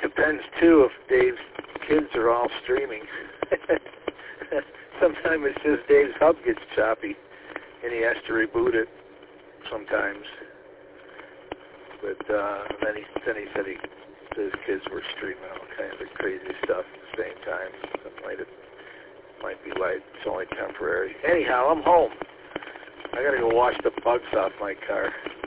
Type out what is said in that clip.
Depends, too, if Dave's kids are all streaming. Sometimes it's just Dave's hub gets choppy, and he has to reboot it sometimes. But then he said his kids were streaming all kinds of crazy stuff at the same time. So it might be like it's only temporary. Anyhow, I'm home. I gotta go wash the bugs off my car.